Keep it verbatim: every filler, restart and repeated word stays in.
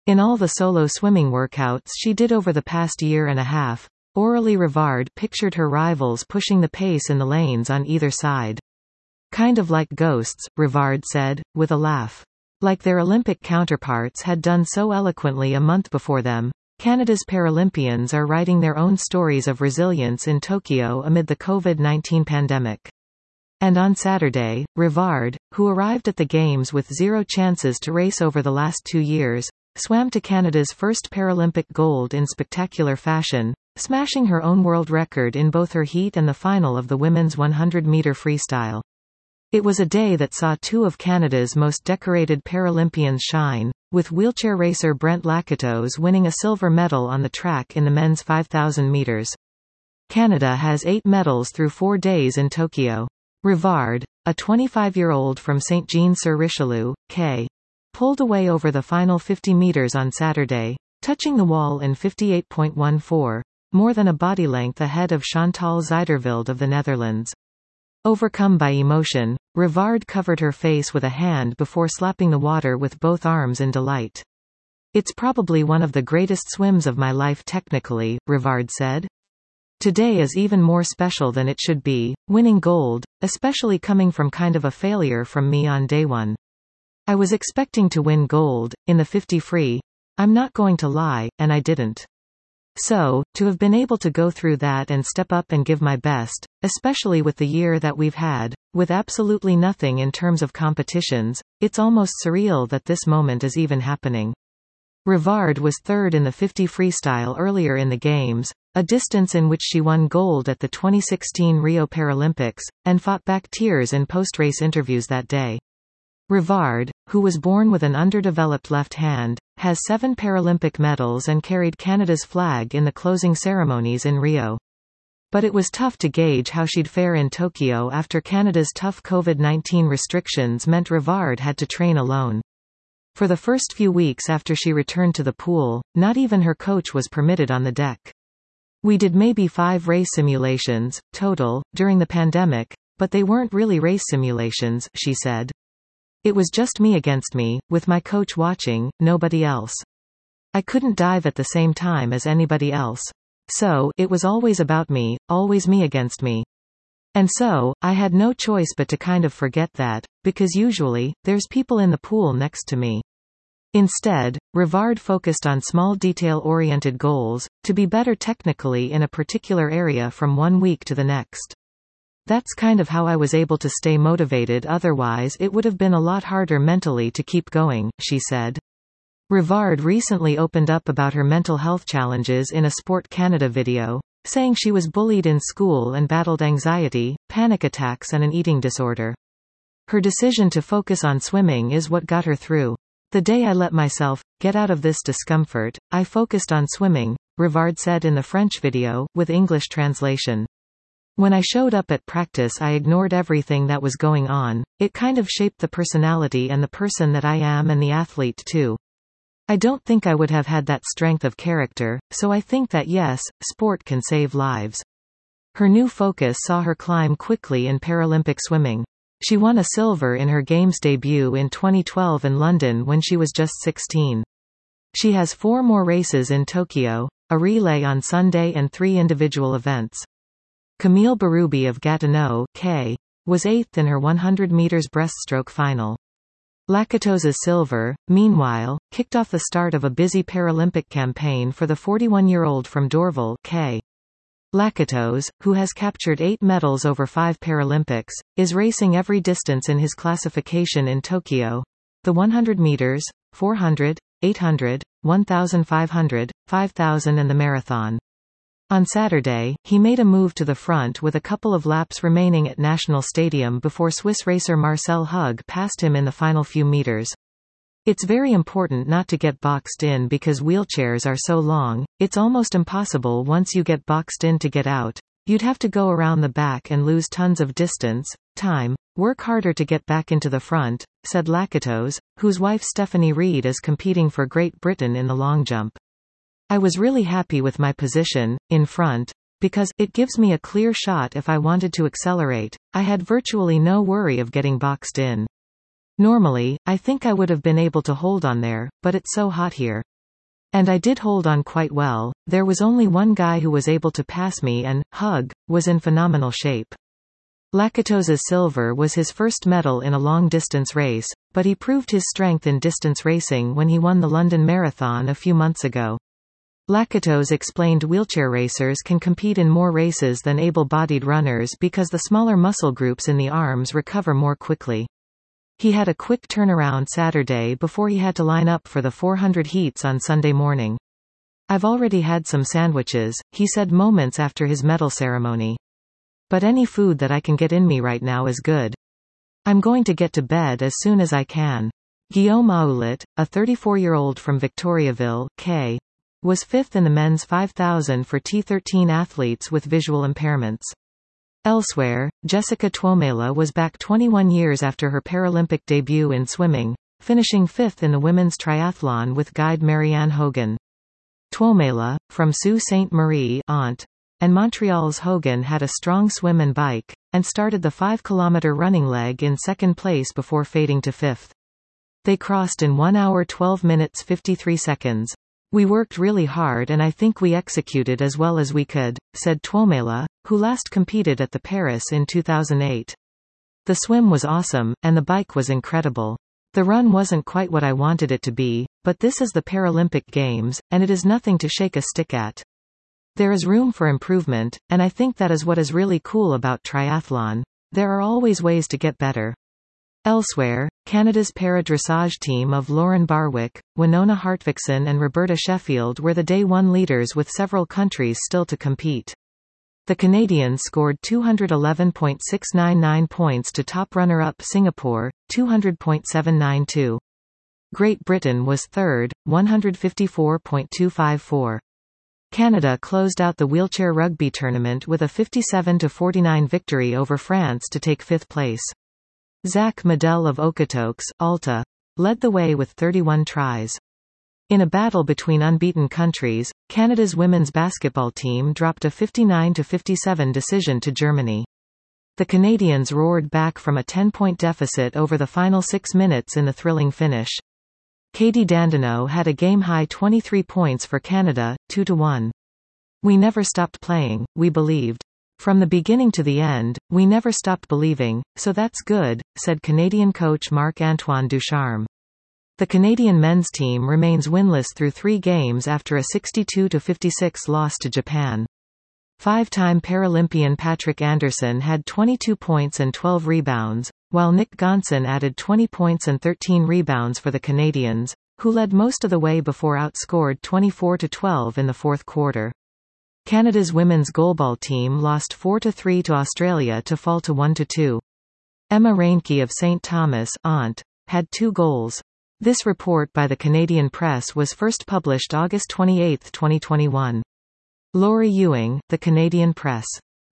In all the solo swimming workouts she did over the past year and a half, Aurélie Rivard pictured her rivals pushing the pace in the lanes on either side. Kind of like ghosts, Rivard said, with a laugh. Like their Olympic counterparts had done so eloquently a month before them, Canada's Paralympians are writing their own stories of resilience in Tokyo amid the COVID nineteen pandemic. And on Saturday, Rivard, who arrived at the Games with zero chances to race over the last two years, swam to Canada's first Paralympic gold in spectacular fashion, smashing her own world record in both her heat and the final of the women's one hundred meter freestyle. It was a day that saw two of Canada's most decorated Paralympians shine, with wheelchair racer Brent Lakatos winning a silver medal on the track in the men's five thousand meters. Canada has eight medals through four days in Tokyo. Rivard, a twenty-five-year-old from Saint-Jean-sur-Richelieu, K. pulled away over the final fifty meters on Saturday, touching the wall in fifty-eight point one four, more than a body length ahead of Chantal Zuiderveld of the Netherlands. Overcome by emotion, Rivard covered her face with a hand before slapping the water with both arms in delight. "It's probably one of the greatest swims of my life technically," Rivard said. "Today is even more special than it should be, winning gold, especially coming from kind of a failure from me on day one. I was expecting to win gold, in the fifty free. I'm not going to lie, and I didn't. So, to have been able to go through that and step up and give my best, especially with the year that we've had, with absolutely nothing in terms of competitions, it's almost surreal that this moment is even happening." Rivard was third in the fifty freestyle earlier in the Games, a distance in which she won gold at the twenty sixteen Rio Paralympics, and fought back tears in post-race interviews that day. Rivard, who was born with an underdeveloped left hand, has seven Paralympic medals and carried Canada's flag in the closing ceremonies in Rio. But it was tough to gauge how she'd fare in Tokyo after Canada's tough COVID nineteen restrictions meant Rivard had to train alone. For the first few weeks after she returned to the pool, not even her coach was permitted on the deck. "We did maybe five race simulations, total, during the pandemic, but they weren't really race simulations," she said. "It was just me against me, with my coach watching, nobody else. I couldn't dive at the same time as anybody else. So, it was always about me, always me against me. And so, I had no choice but to kind of forget that, because usually, there's people in the pool next to me." Instead, Rivard focused on small detail-oriented goals, to be better technically in a particular area from one week to the next. "That's kind of how I was able to stay motivated, otherwise it would have been a lot harder mentally to keep going," she said. Rivard recently opened up about her mental health challenges in a Sport Canada video, saying she was bullied in school and battled anxiety, panic attacks and an eating disorder. "Her decision to focus on swimming is what got her through. The day I let myself get out of this discomfort, I focused on swimming," Rivard said in the French video, with English translation. "When I showed up at practice I ignored everything that was going on. It kind of shaped the personality and the person that I am and the athlete too. I don't think I would have had that strength of character, so I think that yes, sport can save lives." Her new focus saw her climb quickly in Paralympic swimming. She won a silver in her Games debut in twenty twelve in London when she was just sixteen. She has four more races in Tokyo, a relay on Sunday and three individual events. Camille Berube of Gatineau, K. was eighth in her one hundred meters breaststroke final. Lakatos's silver, meanwhile, kicked off the start of a busy Paralympic campaign for the forty-one-year-old from Dorval, K. Lakatos, who has captured eight medals over five Paralympics, is racing every distance in his classification in Tokyo: the one hundred meters, four hundred, eight hundred, fifteen hundred, five thousand and the marathon. On Saturday, he made a move to the front with a couple of laps remaining at National Stadium before Swiss racer Marcel Hug passed him in the final few meters. "It's very important not to get boxed in because wheelchairs are so long, it's almost impossible once you get boxed in to get out. You'd have to go around the back and lose tons of distance, time, work harder to get back into the front," said Lakatos, whose wife Stephanie Reid is competing for Great Britain in the long jump. "I was really happy with my position, in front, because it gives me a clear shot if I wanted to accelerate. I had virtually no worry of getting boxed in. Normally, I think I would have been able to hold on there, but it's so hot here. And I did hold on quite well. There was only one guy who was able to pass me and, hug, was in phenomenal shape. Lakatos' silver was his first medal in a long-distance race, but he proved his strength in distance racing when he won the London Marathon a few months ago. Lakatos explained wheelchair racers can compete in more races than able-bodied runners because the smaller muscle groups in the arms recover more quickly. He had a quick turnaround Saturday before he had to line up for the four hundred heats on Sunday morning. "I've already had some sandwiches," he said moments after his medal ceremony. "But any food that I can get in me right now is good. I'm going to get to bed as soon as I can." Guillaume Aoulet, a thirty-four-year-old from Victoriaville, K, was fifth in the men's five thousand for T thirteen athletes with visual impairments. Elsewhere, Jessica Twomela was back twenty-one years after her Paralympic debut in swimming, finishing fifth in the women's triathlon with guide Marianne Hogan. Twomela, from Sault Ste. Marie, Aunt, and Montreal's Hogan had a strong swim and bike, and started the five kilometer running leg in second place before fading to fifth. They crossed in one hour twelve minutes fifty-three seconds. "We worked really hard and I think we executed as well as we could," said Twomela, who last competed at the Paris in two thousand eight. "The swim was awesome, and the bike was incredible. The run wasn't quite what I wanted it to be, but this is the Paralympic Games, and it is nothing to shake a stick at. There is room for improvement, and I think that is what is really cool about triathlon. There are always ways to get better." Elsewhere, Canada's para-dressage team of Lauren Barwick, Winona Hartvickson and Roberta Sheffield were the day one leaders with several countries still to compete. The Canadians scored two hundred eleven point six nine nine points to top runner-up Singapore, two hundred point seven nine two. Great Britain was third, one hundred fifty-four point two five four. Canada closed out the wheelchair rugby tournament with a fifty-seven to forty-nine victory over France to take fifth place. Zach Medel of Okotoks, Alta, led the way with thirty-one tries. In a battle between unbeaten countries, Canada's women's basketball team dropped a fifty-nine to fifty-seven decision to Germany. The Canadians roared back from a ten-point deficit over the final six minutes in the thrilling finish. Katie Dandenau had a game-high twenty-three points for Canada, two to one. "We never stopped playing, we believed. From the beginning to the end, we never stopped believing, so that's good," said Canadian coach Marc-Antoine Ducharme. The Canadian men's team remains winless through three games after a sixty-two to fifty-six loss to Japan. Five-time Paralympian Patrick Anderson had twenty-two points and twelve rebounds, while Nick Gonson added twenty points and thirteen rebounds for the Canadians, who led most of the way before outscored twenty-four to twelve in the fourth quarter. Canada's women's goalball team lost four to three to Australia to fall to one to two. Emma Reinke of Saint Thomas, Aunt, had two goals. This report by the Canadian Press was first published August twenty-eighth, twenty twenty-one. Laurie Ewing, The Canadian Press.